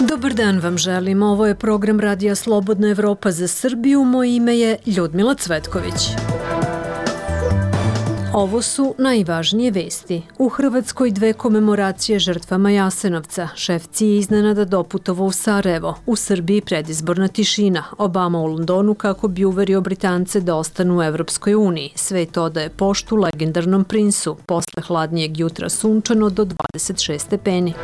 Dobar dan vam želim. Ovo je program Radija Slobodna Evropa za Srbiju. Moje ime je Ljudmila Cvetković. Ovo su najvažnije vesti. U Hrvatskoj 2 komemoracije žrtvama Jasenovca. Šef CIA iznenada doputovao u Sarajevo. U Srbiji predizborna tišina. Obama u Londonu kako bi uverio Britance da ostanu u Evropskoj uniji. Svet odaje poštu legendarnom princu. Posle hladnijeg jutra sunčano do 26 stepeni.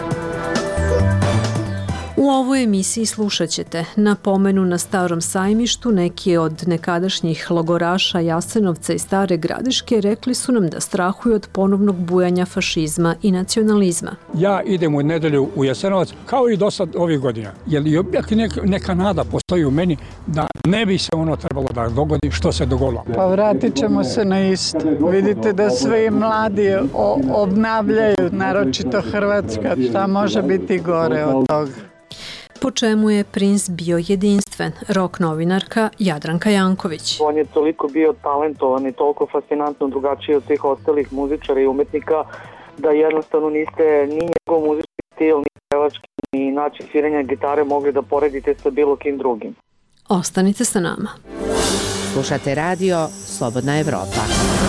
U ovoj emisiji slušat ćete napomenu na Starom sajmištu. Neki od nekadašnjih logoraša Jasenovca i Stare Gradiške rekli su nam da strahuju od ponovnog bujanja fašizma i nacionalizma. Ja idem u nedelju u Jasenovac kao i do sad ovih godina. Jer neka nada postoji u meni da ne bi se ono trebalo da dogodi što se dogodilo. Pa vratit ćemo se na isto. Vidite da sve mladi obnavljaju, naročito Hrvatska. Šta može biti gore od toga? Po čemu je princ bio jedinstven? Rock novinarka Jadranka Janković. On je toliko bio talentovan i toliko fascinantno drugačiji od svih ostalih muzičara i umetnika da jednostavno niste ni njegov muzički stil, ni pevački, ni način sviranja gitare mogli da poredite sa bilo kim drugim. Ostanite sa nama. Slušate radio Slobodna Evropa.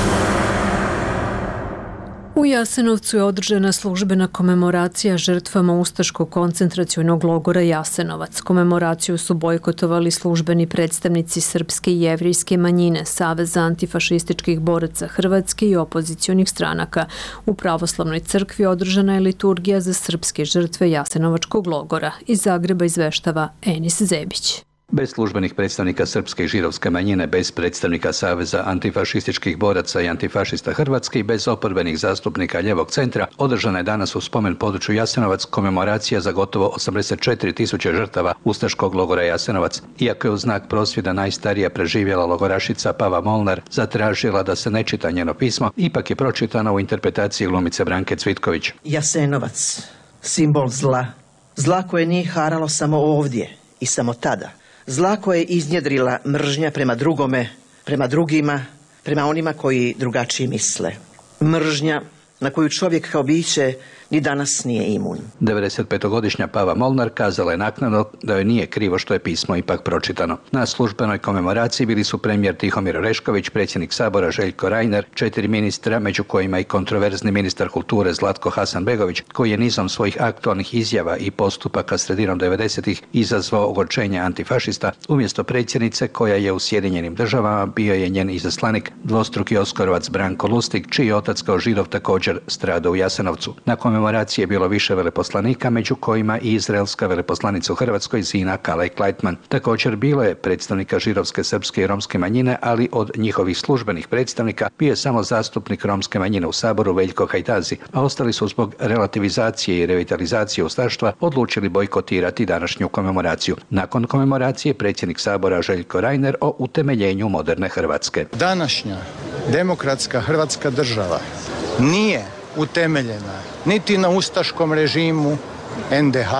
U Jasenovcu je održana službena komemoracija žrtvama ustaškog koncentracionog logora Jasenovac. Komemoraciju su bojkotovali službeni predstavnici srpske i jevrijske manjine, Saveza antifašističkih boraca Hrvatske i opozicionih stranaka. U pravoslavnoj crkvi održana je liturgija za srpske žrtve Jasenovačkog logora. Iz Zagreba izveštava Enis Zebić. Bez službenih predstavnika srpske i židovske manjine, bez predstavnika Saveza antifašističkih boraca i antifašista Hrvatske i bez oporbenih zastupnika ljevog centra, održana je danas u spomen području Jasenovac komemoracija za gotovo 84.000 žrtava ustaškog logora Jasenovac. Iako je u znak prosvjeda najstarija preživjela logorašica Pava Molnar zatražila da se ne čita njeno pismo, ipak je pročitano u interpretaciji glumice Branke Cvitković. Jasenovac, simbol zla. Zla koje nije haralo samo ovdje i samo tada. Zla koje je iznjedrila mržnja prema drugome, prema drugima, prema onima koji drugačije misle. Mržnja na koju čovjek kao biće ni danas nije imun. 95-godišnja Pava Molnar kazala je naknadno da joj nije krivo što je pismo ipak pročitano. Na službenoj komemoraciji bili su premijer Tihomir Orešković, predsjednik Sabora Željko Reiner, 4 ministra, među kojima i kontroverzni ministar kulture Zlatko Hasanbegović, koji je nizom svojih aktualnih izjava i postupaka sredinom 90-ih izazvao ogorčenje antifašista. Umjesto predsjednice, koja je u Sjedinjenim Državama, bio je njen izaslanik, dvostruki oskorovac Branko Lustig, čiji otac kao Židov također stradao u Jasenovcu. Na komemoraciji je bilo više veleposlanika, među kojima i izraelska veleposlanica u Hrvatskoj Zina Kalej-Klajtman. Također bilo je predstavnika židovske, srpske i romske manjine, ali od njihovih službenih predstavnika bio je samo zastupnik romske manjine u Saboru Veljko Hajdazi, a ostali su zbog relativizacije i revitalizacije ustaštva odlučili bojkotirati današnju komemoraciju. Nakon komemoracije predsjednik Sabora Željko Reiner o utemeljenju moderne Hrvatske. Današnja demokratska Hrvatska država nije utemeljena niti na ustaškom režimu NDH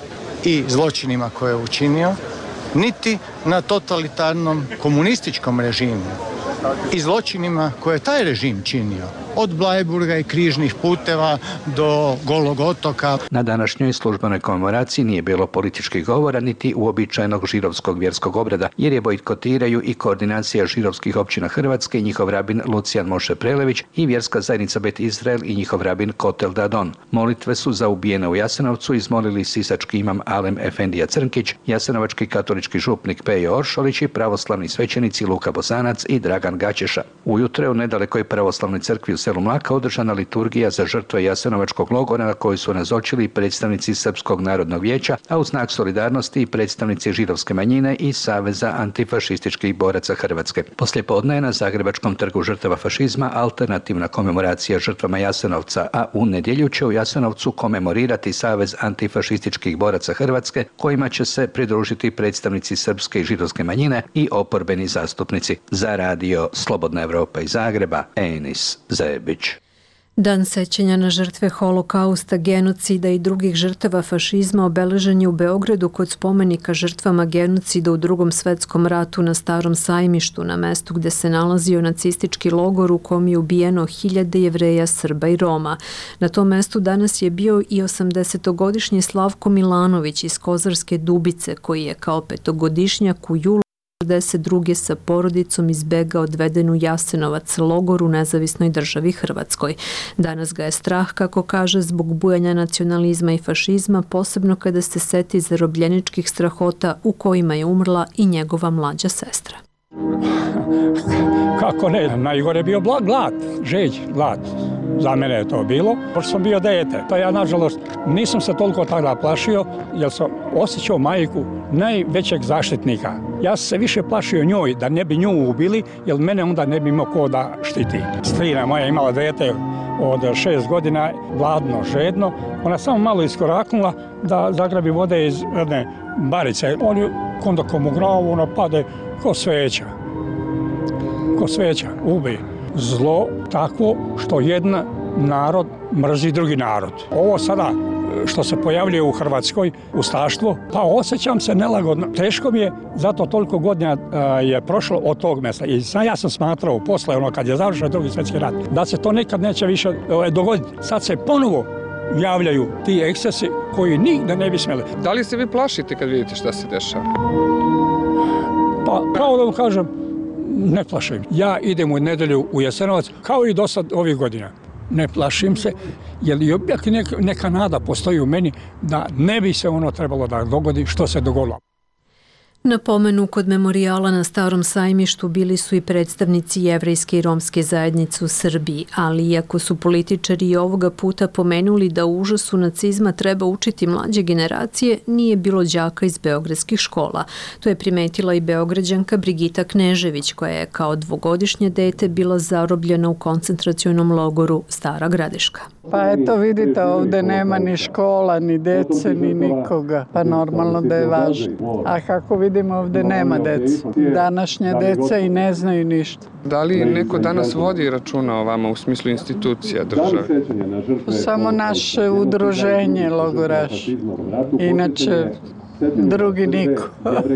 i zločinima koje je učinio, niti na totalitarnom komunističkom režimu i zločinima koje je taj režim činio, od Bleiburga i križnih puteva do Golog otoka. Na današnjoj službenoj komemoraciji nije bilo političkih govora niti uobičajenog židovskog vjerskog obreda, jer je bojkotiraju i koordinacija židovskih općina Hrvatske i njihov rabin Lucijan Moše Prelević i vjerska zajednica Bet Izrael i njihov rabin Kotel Dadon. Molitve su za ubijene u Jasenovcu izmolili sisački imam Alem Efendija Crnkić, jasenovački katolički župnik Pejo Oršolić i pravoslavni svećenici Luka Bosanac i Dragan Gačeša. Ujutro je u nedalekoj pravoslavnoj crkvi u selu Mlaka održana liturgija za žrtve Jasenovačkog logora na kojoj su nazočili predstavnici Srpskog narodnog vijeća, a u znak solidarnosti i predstavnici židovske manjine i Saveza antifašističkih boraca Hrvatske. Poslijepodne je na Zagrebačkom trgu žrtava fašizma alternativna komemoracija žrtvama Jasenovca, a u nedjelju će u Jasenovcu komemorirati Savez antifašističkih boraca Hrvatske, kojima će se pridružiti predstavnici srpske i židovske manjine i oporbeni zastupnici. Za radio Slobodna Evropa iz Zagreba, Enis Zebić. Dan sećanja na žrtve holokausta, genocida i drugih žrtava fašizma obeležen je u Beogradu kod spomenika žrtvama genocida u Drugom svetskom ratu na Starom sajmištu, na mestu gde se nalazio nacistički logor u kom je ubijeno hiljade Jevreja, Srba i Roma. Na tom mestu danas je bio i 80-godišnji Slavko Milanović iz Kozarske Dubice, koji je kao petogodišnjak u julu 1942. sa porodicom izbegao odveden u Jasenovac, logor u nezavisnoj državi Hrvatskoj. Danas ga je strah, kako kaže, zbog bujanja nacionalizma i fašizma, posebno kada se seti zarobljeničkih strahota u kojima je umrla i njegova mlađa sestra. Kako ne, najgore je bio glad, žeđ, glad. Za mene je to bilo, pošto sam bio dete. Pa ja, nažalost, nisam se toliko tada plašio, jer sam osjećao majku najvećeg zaštitnika. Ja sam se više plašio njoj, da ne bi nju ubili, jer mene onda ne bi imao ko da štiti. Strina moja imala dete od 6 godina, gladno, žedno. Ona samo malo iskoraknula da zagrabi vode iz jedne barice. On je kondokom u glavu, ona pade ko sveća. Ko sveća, ubi. Zlo tako što jedan narod mrzi drugi narod. Ovo sada što se pojavljuje u Hrvatskoj, ustaštvo, pa osjećam se nelagodno. Teško mi je, zato toliko godina je prošlo od tog mjesta. I ja sam smatrao posle, kad je završen Drugi svjetski rat, da se to nikad neće više dogoditi. Sad se ponovo javljaju ti ekscesi koji nigde ne bi smjeli. Da li se vi plašite kad vidite šta se dešava? Pa, pravo da vam kažem, ne plašim. Ja idem u nedelju u Jasenovac, kao i do sad ovih godina. Ne plašim se, jer i uvijek neka nada postoji u meni da ne bi se ono trebalo da dogodi što se dogodilo. Na pomenu kod memorijala na Starom sajmištu bili su i predstavnici jevrejske i romske zajednice u Srbiji, ali iako su političari i ovoga puta pomenuli da u užasu nacizma treba učiti mlađe generacije, nije bilo đaka iz beogradskih škola. To je primetila i Beograđanka Brigita Knežević, koja je kao dvogodišnje dete bila zarobljena u koncentracionom logoru Stara Gradiška. Pa eto vidite, ovde nema ni škola, ni dece, ni nikoga. Pa normalno da je važno. A kako vidimo, ovde nema dece. Današnja deca i ne znaju ništa. Da li neko danas vodi računa o vama u smislu institucija države? Samo naše udruženje logoraša. Inače, drugi niko.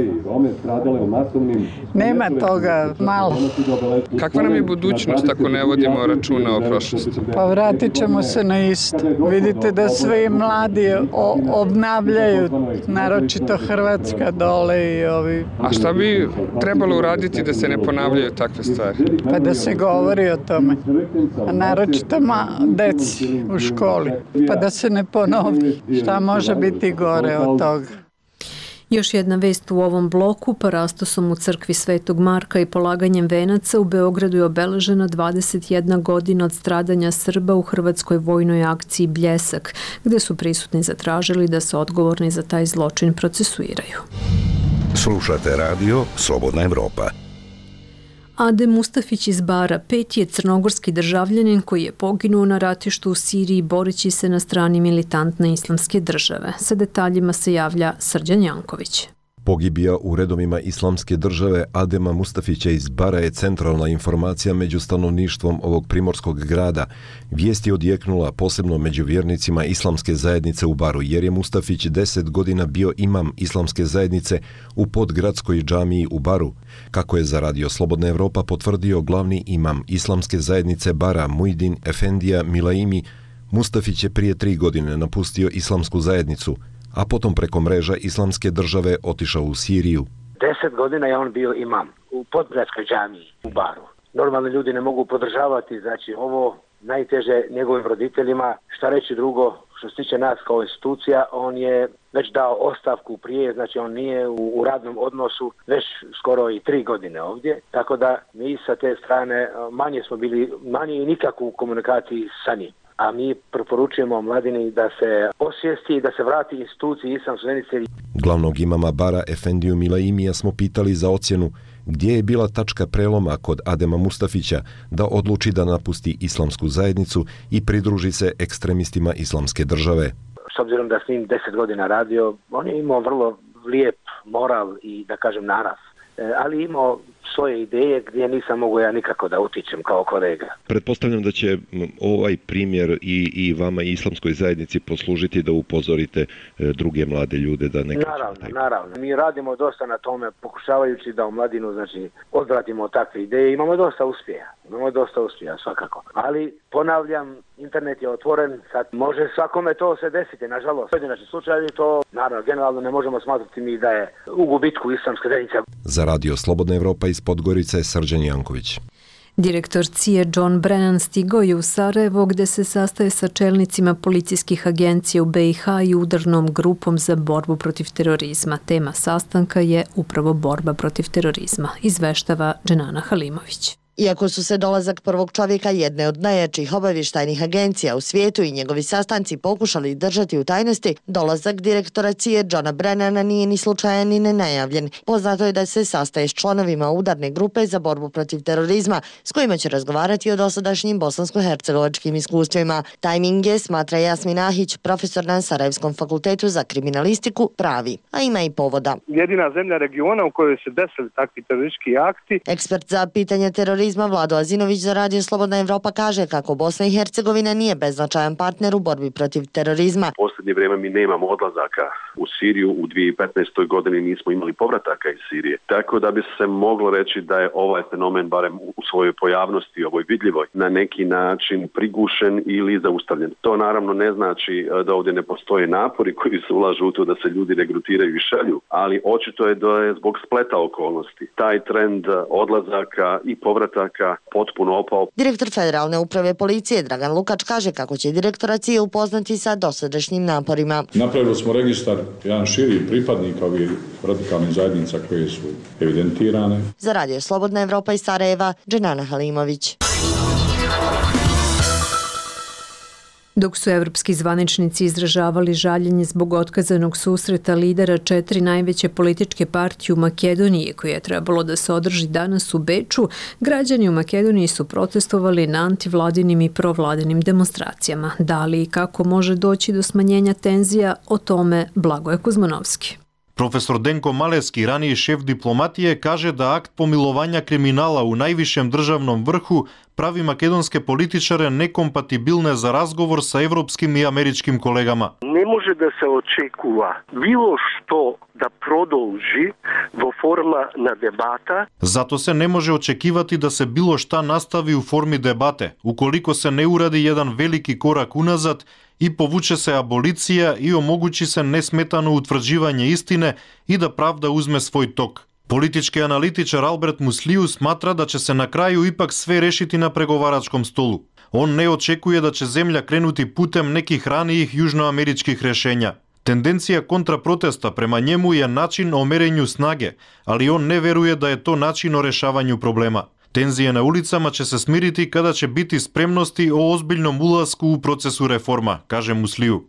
Nema toga, malo. Kakva nam je budućnost ako ne vodimo računa o prošlosti? Pa vratit ćemo se na isto. Vidite da sve mladi obnavljaju, naročito Hrvatska dole i ovi. A šta bi trebalo uraditi da se ne ponavljaju takve stvari? Pa da se govori o tome. A naročito deci u školi. Pa da se ne ponovi. Šta može biti gore od toga? Još jedna vest u ovom bloku, parastosom u crkvi Svetog Marka i polaganjem venaca u Beogradu je obeležena 21 godina od stradanja Srba u hrvatskoj vojnoj akciji Bljesak, gde su prisutni zatražili da se odgovorni za taj zločin procesuiraju. Slušate radio Slobodna Evropa. Adem Mustafić iz Bara, peti je crnogorski državljanin koji je poginuo na ratištu u Siriji boreći se na strani militantne islamske države. Sa detaljima se javlja Srđan Janković. Pogibija u redovima islamske države Adema Mustafića iz Bara je centralna informacija među stanovništvom ovog primorskog grada. Vijest je odjeknula posebno među vjernicima islamske zajednice u Baru, jer je Mustafić 10 godina bio imam islamske zajednice u podgradskoj džamiji u Baru. Kako je za radio Slobodna Evropa potvrdio glavni imam islamske zajednice Bara Mujdin Efendija Milaimi, Mustafić je prije 3 godine napustio islamsku zajednicu, a potom preko mreža islamske države otišao u Siriju. 10 godina je on bio imam u podgradskoj džamiji u Baru. Normalno ljudi ne mogu podržavati, znači ovo najteže njegovim roditeljima. Šta reći drugo, što se tiče nas kao institucija, on je već dao ostavku prije, znači on nije u radnom odnosu već skoro i 3 godine ovdje. Tako da mi sa te strane manje i nikako u komunikaciji sa njim. A mi preporučujemo mladini da se osvijesti i da se vrati instituciji islamske zajednice. Glavnog imama Bara Efendiju Milaimija smo pitali za ocjenu gdje je bila tačka preloma kod Adema Mustafića da odluči da napusti islamsku zajednicu i pridruži se ekstremistima islamske države. S obzirom da s njim 10 godina radio, on je imao vrlo lijep moral i da kažem narav. ali imao svoje ideje gdje nisam mogao ja nikako da utičem kao kolega. Pretpostavljam da će ovaj primjer i vama i islamskoj zajednici poslužiti da upozorite druge mlade ljude da ne... Naravno. Mi radimo dosta na tome, pokušavajući da u mladinu, znači, odvratimo takve ideje. Imamo dosta uspjeha, svakako. Ali, ponavljam, internet je otvoren, sad može svakome to se desiti, nažalost. Pojedinačni slučajevi to, naravno, generalno ne možemo smatrati mi da je u gubitku islamska zajednica. Za Radio Slobodna Evropa iz Podgorice je Srđan Janković. Direktor CIA John Brennan stigao je u Sarajevo gdje se sastaje sa čelnicima policijskih agencija u BiH i udarnom grupom za borbu protiv terorizma. Tema sastanka je upravo borba protiv terorizma, izveštava Dženana Halimović. Iako su se dolazak prvog čovjeka jedne od najjačih obavještajnih agencija u svijetu i njegovi sastanci pokušali držati u tajnosti, dolazak direktora CIA Johna Brennana nije ni slučajan ni nenajavljen. Poznato je da se sastaje s članovima udarne grupe za borbu protiv terorizma, s kojima će razgovarati o dosadašnjim bosansko-hercegovačkim iskustvima. Tajming je, smatra Jasmin Ahić, profesor na Sarajevskom fakultetu za kriminalistiku, pravi, a ima i povoda. Jedina zemlja regiona u kojoj se desili takvi teroristički akti. Ekspert za pitanje terorizma Vlado Azinović za Radio Slobodna Evropa kaže kako Bosna i Hercegovina nije beznačajan partner u borbi protiv terorizma. U posljednje vrijeme mi nemamo odlazaka u Siriju, u 2015. godini nismo imali povrataka iz Sirije. Tako da bi se moglo reći da je ovaj fenomen, barem u svojoj pojavnosti, ovoj vidljivoj, na neki način prigušen ili zaustavljen. To naravno ne znači da ovdje ne postoje napori koji se ulažu u to da se ljudi regrutiraju i šalju, ali očito je da je zbog spleta okolnosti taj trend odlazaka i povrataka potpuno opao. Direktor Federalne uprave policije Dragan Lukač kaže kako će direktora CIA upoznati sa dosadašnjim naporima. Napravili smo registar jedan širi pripadnika ovih radikalnih zajednica koje su evidentirane. Za Radio Slobodna Evropa iz Sarajeva, Dženana Halimović. Dok su evropski zvaničnici izražavali žaljenje zbog otkazanog susreta lidera 4 najveće političke partije u Makedoniji, koje je trebalo da se održi danas u Beču, građani u Makedoniji su protestovali na antivladinim i provladinim demonstracijama. Da li i kako može doći do smanjenja tenzija, o tome Blagoje Kuzmanovski. Profesor Denko Maleski, raniji šef diplomatije, kaže da akt pomilovanja kriminala u najvišem državnom vrhu pravi makedonske političare nekompatibilne za razgovor sa evropskim i američkim kolegama. Ne može da se očekuva bilo što da produži vo forma na debata. Zato se ne može očekivati da se bilo šta nastavi u formi debate, ukoliko se ne uradi jedan veliki korak unazad i povuče se abolicija i omogući se nesmetano utvrđivanje istine i da pravda uzme svoj tok. Politički analitičar Albert Musliju smatra da će se na kraju ipak sve rešiti na pregovaračkom stolu. On ne očekuje da će zemlja krenuti putem nekih ranijih južnoameričkih rešenja. Tendencija kontraprotesta prema njemu je način o merenju snage, ali on ne veruje da je to način o rešavanju problema. Tenzije na ulicama će se smiriti kada će biti spremnosti o ozbiljnom ulasku u procesu reforma, kaže Musliju.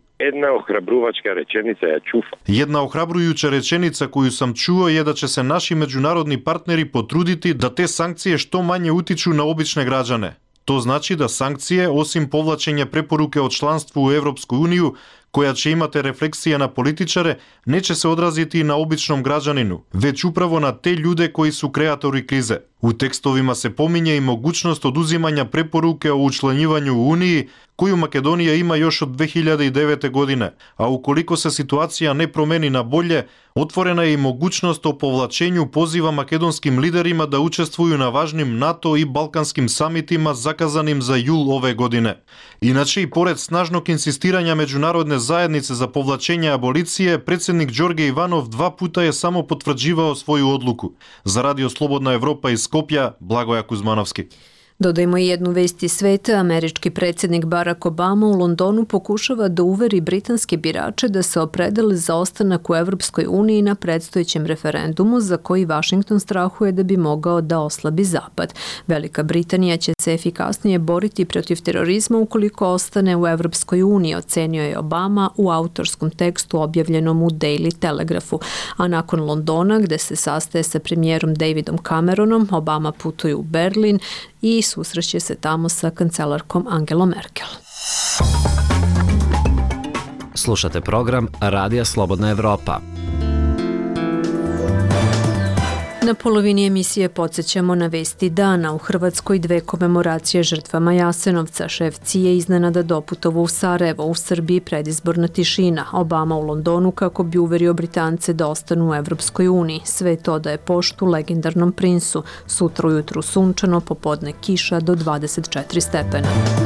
Jedna ohrabrujuća rečenica koju sam čuo je da će se naši međunarodni partneri potruditi da te sankcije što manje utiču na obične građane. To znači da sankcije, osim povlačenja preporuke o članstvu u Evropsku uniju, koja će imati refleksije na političare, neće se odraziti i na običnom građaninu, već upravo na te ljude koji su kreatori krize. U tekstovima se pominje i mogućnost oduzimanja preporuke o učlanjivanju u Uniji, koju Makedonija ima još od 2009. godine, a ukoliko se situacija ne promeni na bolje, otvorena je i mogućnost o povlačenju poziva makedonskim liderima da učestvuju na važnim NATO i balkanskim samitima zakazanim za jul ove godine. Inače, i pored snažnog insistiranja međunarodne zajednice za povlačenje abolicije, predsjednik Đorđe Ivanov 2 puta je samo potvrđivao svoju odluku. Za Radio Slobodna Evropa iz Skopja, Blagoje Kuzmanovski. Dodajmo i jednu vest iz sveta. Američki predsjednik Barack Obama u Londonu pokušava da uveri britanske birače da se opredele za ostanak u Evropskoj uniji na predstojećem referendumu za koji Washington strahuje da bi mogao da oslabi Zapad. Velika Britanija će se efikasnije boriti protiv terorizma ukoliko ostane u Evropskoj uniji, ocenio je Obama u autorskom tekstu objavljenom u Daily Telegraphu. A nakon Londona, gde se sastaje sa premijerom Davidom Cameronom, Obama putuje u Berlin i susreće se tamo sa kancelarkom Angelom Merkel. Slušate program Radija Slobodna Evropa. Na polovini emisije podsjećamo na vesti dana. U Hrvatskoj 2 komemoracije žrtvama Jasenovca. Šef CIA iznenada doputovo u Sarajevo. U Srbiji predizborna tišina. Obama u Londonu kako bi uverio Britance da ostanu u Evropskoj uniji. Sve to daje poštu legendarnom princu. Sutra ujutru sunčano, popodne kiša do 24 stepena.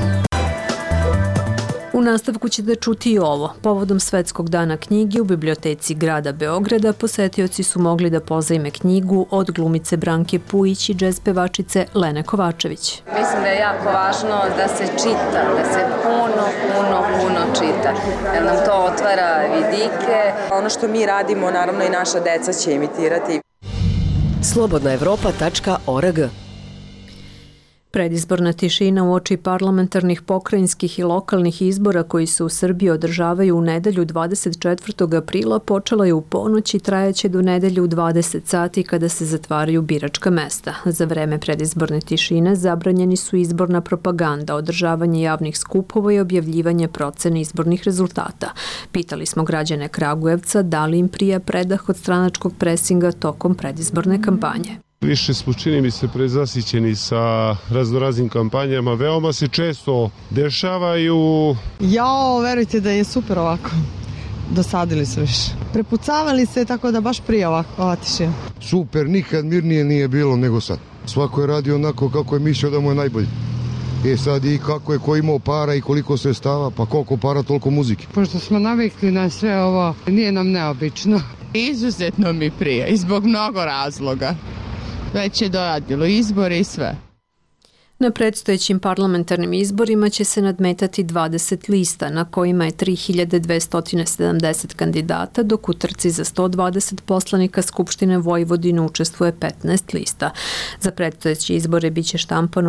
U nastavku ćete čuti i ovo. Povodom Svetskog dana knjige u biblioteci grada Beograda posetioci su mogli da pozajme knjigu od glumice Branke Pujić i džez pevačice Lene Kovačević. Mislim da je jako važno da se čita, da se puno čita, jer nam to otvara vidike. Ono što mi radimo, naravno i naša deca će imitirati. slobodnaevropa.org. Predizborna tišina uoči parlamentarnih, pokrajinskih i lokalnih izbora koji se u Srbiji održavaju u nedelju 24. aprila počela je u ponoć i trajaće do nedelje u 20 sati kada se zatvaraju biračka mesta. Za vreme predizborne tišine zabranjeni su izborna propaganda, održavanje javnih skupova i objavljivanje procene izbornih rezultata. Pitali smo građane Kragujevca da li im prija predah od stranačkog presinga tokom predizborne kampanje. Više smo, čini mi se, prezasićeni sa raznoraznim kampanjama. Veoma se često dešavaju. Verujte da je super ovako. Dosadili su više. Prepucavali se tako da baš prije ova tišina. Super, nikad mirnije nije bilo nego sad. Svako je radio onako kako je mislio da mu je najbolje. Sad i kako je ko imao para i koliko sredstava, pa koliko para, toliko muzike. Pošto smo navikli na sve ovo, nije nam neobično. Izuzetno mi prije i zbog mnogo razloga. Već je doradilo izbore i sve. Na predstojećim parlamentarnim izborima će se nadmetati 20 lista na kojima je 3270 kandidata, dok u trci za 120 poslanika Skupštine Vojvodine učestvuje 15 lista. Za predstojeće izbore biće štampano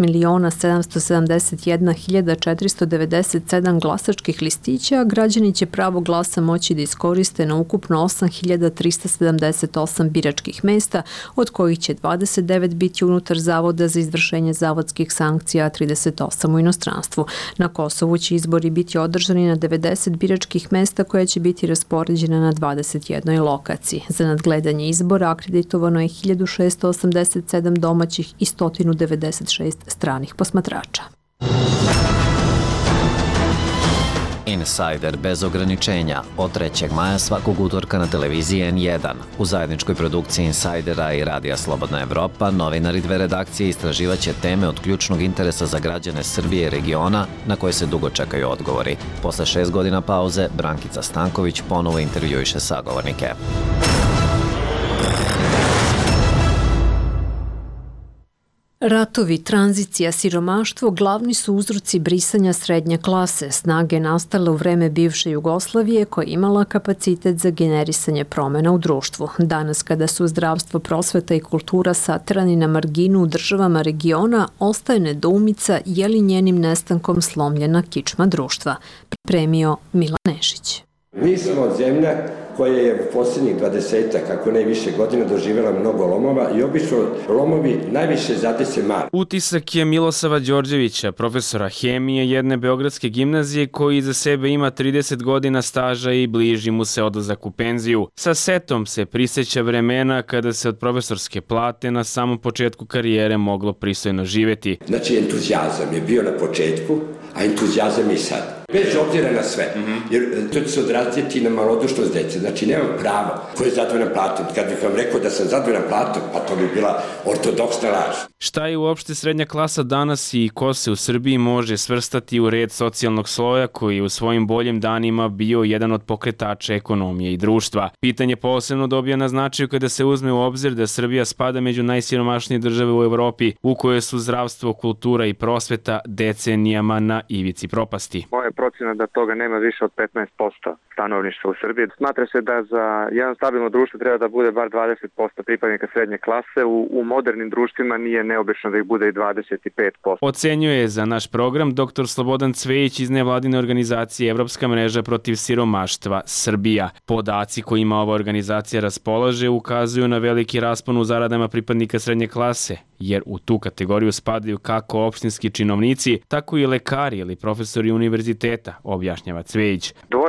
6.771.497 glasačkih listića, a građani će pravo glasa moći da iskoriste na ukupno 8.378 biračkih mesta, od kojih će 29 biti unutar Zavoda za izvršenje zavodskih sankcija, 38 u inostranstvu. Na Kosovu će izbori biti održani na 90 biračkih mesta koja će biti raspoređena na 21 lokaciji. Za nadgledanje izbora akreditovano je 1687 domaćih i 196 stranih posmatrača. Insider bez ograničenja od 3. maja svakog utorka na televiziji N1. U zajedničkoj produkciji Insidera i Radija Slobodna Evropa novinari 2 redakcije istraživaće teme od ključnog interesa za građane Srbije i regiona na koje se dugo čekaju odgovori. Posle 6 godina pauze, Brankica Stanković ponovo intervjuiše sagovornike. Ratovi, tranzicija, siromaštvo glavni su uzroci brisanja srednje klase, snage nastale u vreme bivše Jugoslavije koja je imala kapacitet za generisanje promjena u društvu. Danas kada su zdravstvo, prosveta i kultura saterani na marginu u državama regiona, ostaje nedoumica je li njenim nestankom slomljena kičma društva. Pripremio Milan Nešić. Mi smo zemlja koja je u posljednjih 20-ak, ako ne više godina, doživjela mnogo lomova i obično lomovi najviše zadese mali. Utisak je Milosava Đorđevića, profesora hemije jedne beogradske gimnazije koji iza sebe ima 30 godina staža i bliži mu se odlazak u penziju. Sa setom se prisjeća vremena kada se od profesorske plate na samom početku karijere moglo pristojno živjeti. Znači, entuzijazam je bio na početku, a entuzijazam je i sad. Bez obzira na sve, jer to će se odraziti na malodušnost dece. Znači, nemam pravo ko je zadovoljan platom. Kad bih vam rekao da sam zadovoljan platom, pa to bi bila ortodoksna laž. Šta je uopšte srednja klasa danas i ko se u Srbiji može svrstati u red socijalnog sloja koji je u svojim boljim danima bio jedan od pokretača ekonomije i društva? Pitanje posebno dobija na značaju kada se uzme u obzir da Srbija spada među najsiromašnije države u Evropi, u kojoj su zdravstvo, kultura i prosveta decenijama na ivici propasti. Moja procjena da toga nema više od 15% stanovništva u Srbiji. Smatra se da za jedno stabilno društvo treba da bude bar 20% pripadnika srednje klase. U modernim društvima nije neobično da ih bude i 25%. Ocenjuje za naš program dr. Slobodan Cvejić iz nevladine organizacije Evropska mreža protiv siromaštva Srbija. Podaci kojima ova organizacija raspolaže ukazuju na veliki raspon u zaradama pripadnika srednje klase, jer u tu kategoriju spadaju kako opštinski činovnici, tako i lekari ili profesori univerziteta, objašnjava Cvejić. Dvoje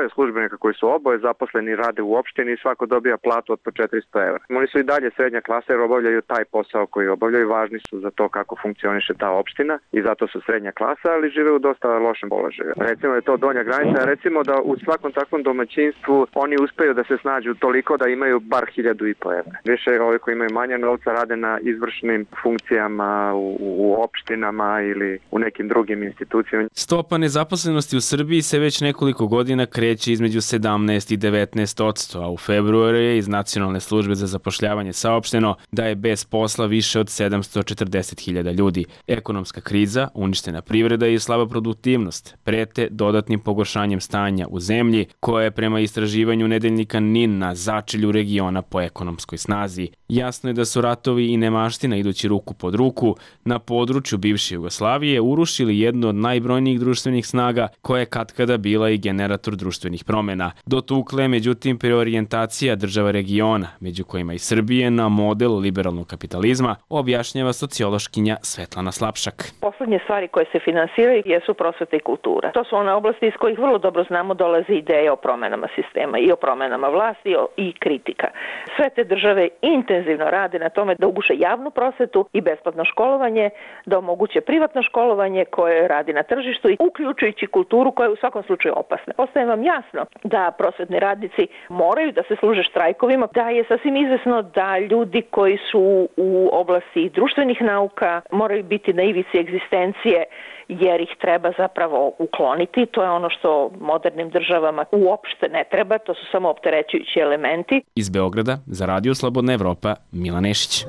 dvoje službenika koji su oboje zaposleni, rade u opštini i svako dobija platu od po 400 evra. Oni su i dalje srednja klasa jer obavljaju taj posao koji obavljaju, važni su za to kako funkcioniše ta opština i zato su srednja klasa, ali žive u dosta lošem položaju. Recimo je to donja granica, recimo da u svakom takvom domaćinstvu oni uspeju da se snađu toliko da imaju bar 1.500 evra. Više ovi koji imaju manje novca rade na izvršnim funkcijama u opštinama ili u nekim drugim institucijama. Stopa nezaposlenosti u Srbiji se već nekoliko godina kreće između 17 i 19%, a u februaru je iz Nacionalne službe za zapošljavanje saopšteno da je bez posla više od 740.000 ljudi. Ekonomska kriza, uništena privreda i slaba produktivnost prete dodatnim pogoršanjem stanja u zemlji, koja je prema istraživanju nedeljnika NIN na začelju regiona po ekonomskoj snazi. Jasno je da su ratovi i nemaština idući ruku pod ruku na području bivše Jugoslavije urušili jednu od najbrojnijih društvenih snaga koja je katkada bila i generator društvenih promjena. Dotukle, međutim, preorijentacija država regiona, među kojima i Srbije, na model liberalnog kapitalizma, objašnjava sociološkinja Svetlana Slapšak. Poslednje stvari koje se finansiraju jesu prosveta i kultura. To su one oblasti iz kojih vrlo dobro znamo dolaze ideje o promenama sistema i o promenama vlasti i kritika. Sve te države intenzivno rade na tome da uguše javnu prosvetu i besplatno školovanje, da omoguće privatno školovanje koje radi na tržištu i uključujući kulturu koja je u svakom slučaju opasna. Postaje vam jasno da prosvetni radnici moraju da se služe štrajkovima, da je sasvim izvesno da ljudi koji su u oblasti društvenih nauka moraju biti na ivici egzistencije jer ih treba zapravo ukloniti. To je ono što modernim državama uopšte ne treba, to su samo opterećujući elementi. Iz Beograda za Radio Slobodna Evropa, Milan Nešić.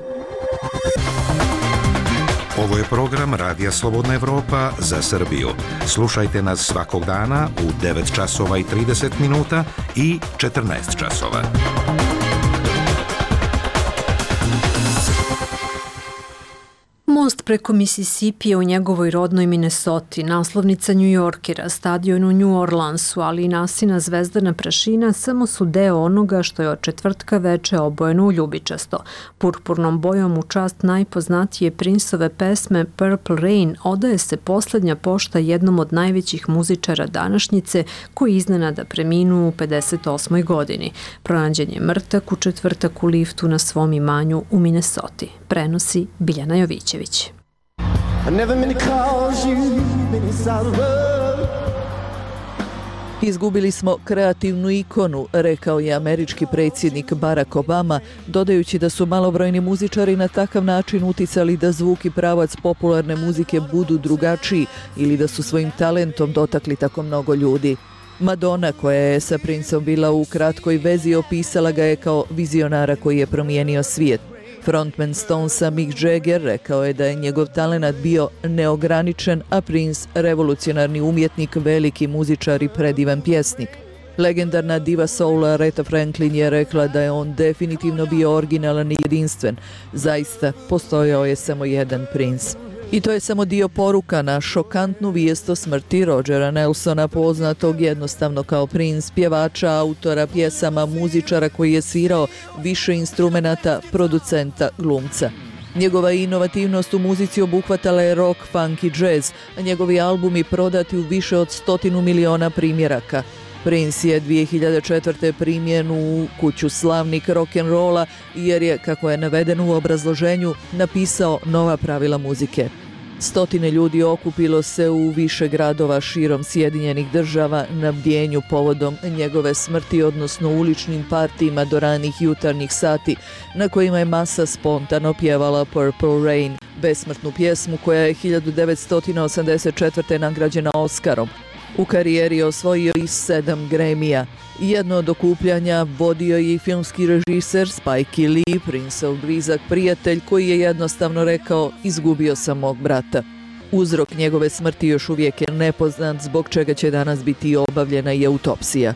Ovo je program Radija Slobodna Evropa za Srbiju. Slušajte nas svakog dana u 9 časova i 30 minuta i 14 časova. Most preko Mississippi u njegovoj rodnoj Minnesoti, naslovnica New Yorkera, stadion u New Orleansu, ali i nasina zvezdana prašina samo su deo onoga što je od četvrtka veče obojeno u ljubičasto. Purpurnom bojom u čast najpoznatije Princeove pesme Purple Rain odaje se poslednja pošta jednom od najvećih muzičara današnjice koji iznenada preminuo u 58. godini. Pronađen je mrtak u četvrtak u liftu na svom imanju u Minnesoti. Prenosi Biljana Jovićević. Izgubili smo kreativnu ikonu, rekao je američki predsjednik Barack Obama, dodajući da su malobrojni muzičari na takav način uticali da zvuk i pravac popularne muzike budu drugačiji ili da su svojim talentom dotakli tako mnogo ljudi. Madonna, koja je sa Princom bila u kratkoj vezi, opisala ga je kao vizionara koji je promijenio svijet. Frontman Stonesa Mick Jagger rekao je da je njegov talenat bio neograničen, a Prince revolucionarni umjetnik, veliki muzičar i predivan pjesnik. Legendarna diva soula Aretha Franklin je rekla da je on definitivno bio originalan i jedinstven. Zaista, postojao je samo jedan Prince. I to je samo dio poruka na šokantnu vijest o smrti Rogera Nelsona, poznatog jednostavno kao Prince, pjevača, autora pjesama, muzičara koji je svirao više instrumenata, producenta, glumca. Njegova inovativnost u muzici obuhvatala je rock, funk i jazz, a njegovi albumi prodati u više od 100 miliona primjeraka. Prince je 2004. primjen u kuću slavnih rock'n'rolla jer je, kako je navedeno u obrazloženju, napisao nova pravila muzike. Stotine ljudi okupilo se u više gradova širom Sjedinjenih država na bdjenju povodom njegove smrti, odnosno uličnim partijima do ranih jutarnjih sati, na kojima je masa spontano pjevala Purple Rain, besmrtnu pjesmu koja je 1984. nagrađena Oscarom. U karijeri je osvojio i 7 Grammy-a. Jedno od okupljanja vodio je i filmski režiser Spike Lee, Princeov blizak prijatelj, koji je jednostavno rekao: izgubio sam mog brata. Uzrok njegove smrti još uvijek je nepoznat, zbog čega će danas biti obavljena i autopsija.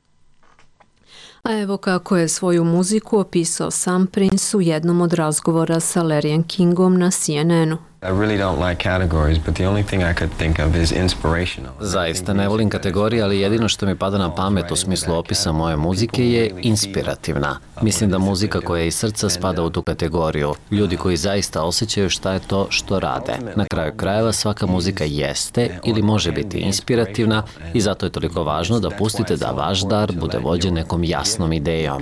A evo kako je svoju muziku opisao sam Prince u jednom od razgovora sa Larryem Kingom na CNN-u. Zaista ne volim kategorije, ali jedino što mi pada na pamet u smislu opisa moje muzike je inspirativna. Mislim da muzika koja je iz srca spada u tu kategoriju. Ljudi koji zaista osjećaju šta je to što rade. Na kraju krajeva svaka muzika jeste ili može biti inspirativna i zato je toliko važno da pustite da vaš dar bude vođen nekom jasnom idejom.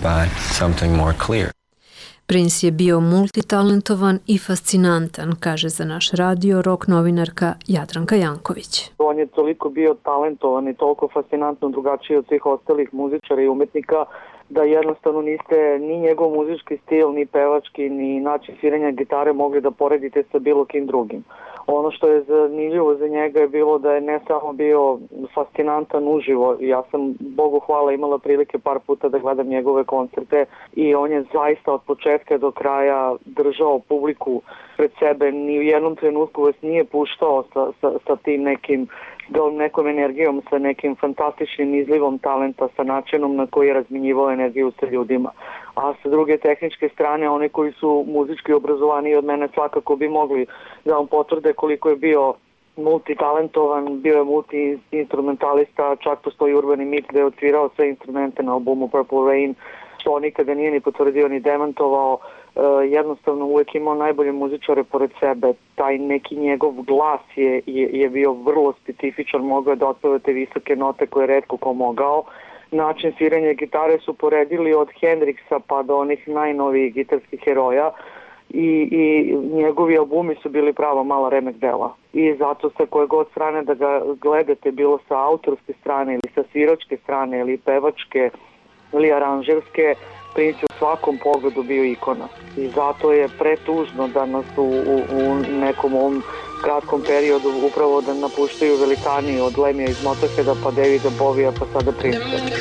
Prince je bio multitalentovan i fascinantan, kaže za naš radio rock novinarka Jadranka Janković. On je toliko bio talentovan i toliko fascinantno drugačiji od svih ostalih muzičara i umetnika da jednostavno niste ni njegov muzički stil, ni pevački, ni način sviranja gitare mogli da poredite sa bilo kim drugim. Ono što je zanimljivo za njega je bilo da je ne samo bio fascinantan uživo, ja sam, Bogu hvala, imala prilike par puta da gledam njegove koncerte i on je zaista od početka do kraja držao publiku pred sebe, ni u jednom trenutku vas nije puštao sa tim nekom energijom, sa nekim fantastičnim izlivom talenta, sa načinom na koji je razminjivao energiju sa ljudima. A sa druge tehničke strane, oni koji su muzički obrazovani od mene svakako bi mogli da vam potvrde koliko je bio multitalentovan, bio je multi-instrumentalista, čak postoji urbani mit da je odsvirao sve instrumente na albumu Purple Rain, što on nikada nije ni potvrdio ni demantovao. Jednostavno uvijek imao najbolje muzičare pored sebe. Taj neki njegov glas je bio vrlo specifičan, mogao je da otpeva te visoke note koje je retko ko mogao. Način sviranja gitare su poredili od Hendrixa pa do onih najnovijih gitarskih heroja i njegovi albumi su bili prava mala remek dela. I zato sa koje god strane da ga gledate, bilo sa autorske strane ili sa sviračke strane ili pevačke ili aranžerske, Prince u svakom pogledu bio ikona. I zato je pretužno da nas u nekom ovom kratkom periodu upravo da napuštaju velikani od Lemija iz Motorheada pa Davida Bovija pa sada Prince.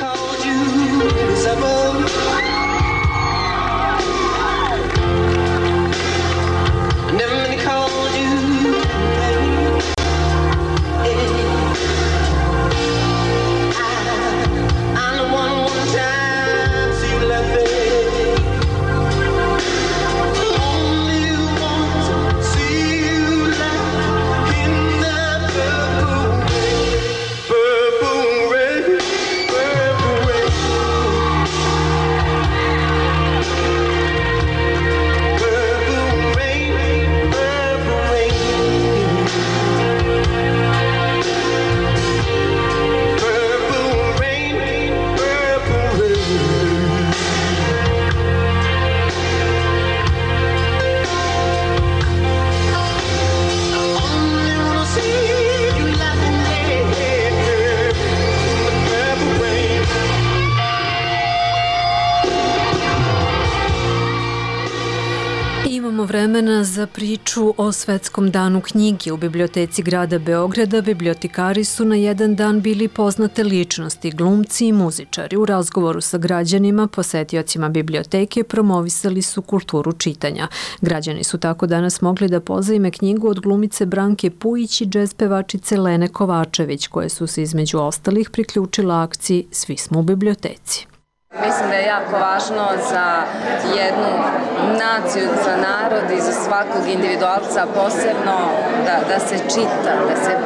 Vremena za priču o Svetskom danu knjige. U biblioteci grada Beograda bibliotekari su na jedan dan bili poznate ličnosti, glumci i muzičari. U razgovoru sa građanima, posetiocima biblioteke, promovisali su kulturu čitanja. Građani su tako danas mogli da pozajme knjigu od glumice Branke Pujić i džez pevačice Lene Kovačević, koje su se između ostalih priključila akciji Svi smo u biblioteci. Mislim da je jako važno za jednu naciju, za narod i za svakog individualca posebno da se čita, da se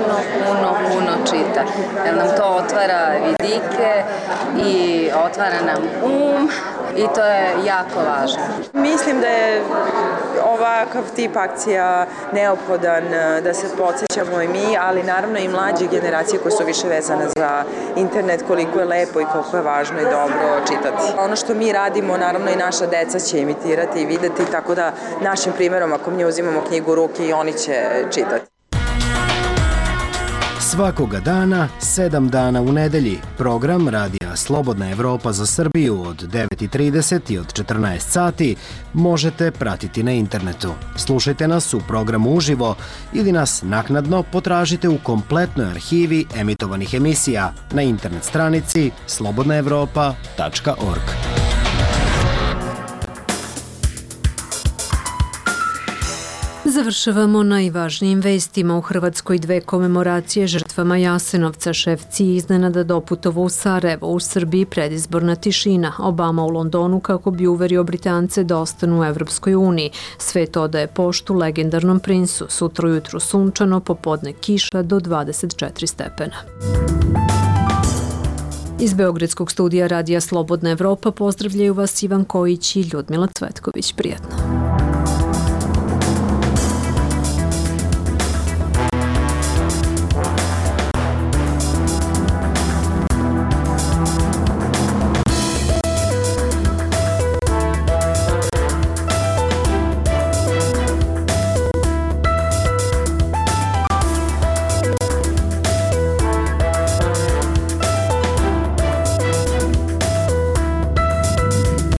puno čita. Jer nam to otvara vidike i otvara nam i to je jako važno. Mislim da je ovakav tip akcija neophodan da se podsjećamo i mi, ali naravno i mlađe generacije koje su više vezane za internet, koliko je lepo i koliko je važno i dobro čitati. Ono što mi radimo, naravno i naša deca će imitirati i videti, tako da našim primjerom, ako mi uzimamo knjigu u ruke, i oni će čitati. Svakoga dana, 7 dana u nedelji, program Radija Slobodna Evropa za Srbiju od 9:30 i od 14 sati možete pratiti na internetu. Slušajte nas u programu uživo ili nas naknadno potražite u kompletnoj arhivi emitovanih emisija na internet stranici slobodnaevropa.org. Završavamo najvažnijim vestima. U Hrvatskoj 2 komemoracije žrtvama Jasenovca. Šef CIA iznenada doputovo u Sarajevo. U Srbiji predizborna tišina. Obama u Londonu kako bi uverio Britance da ostanu u Evropskoj uniji. Svet odaje poštu legendarnom princu. Sutra ujutru sunčano, popodne kiša do 24 stepena. Iz Beogradskog studija Radija Slobodna Evropa pozdravljaju vas Ivan Kojić i Ljudmila Cvetković. Prijatno.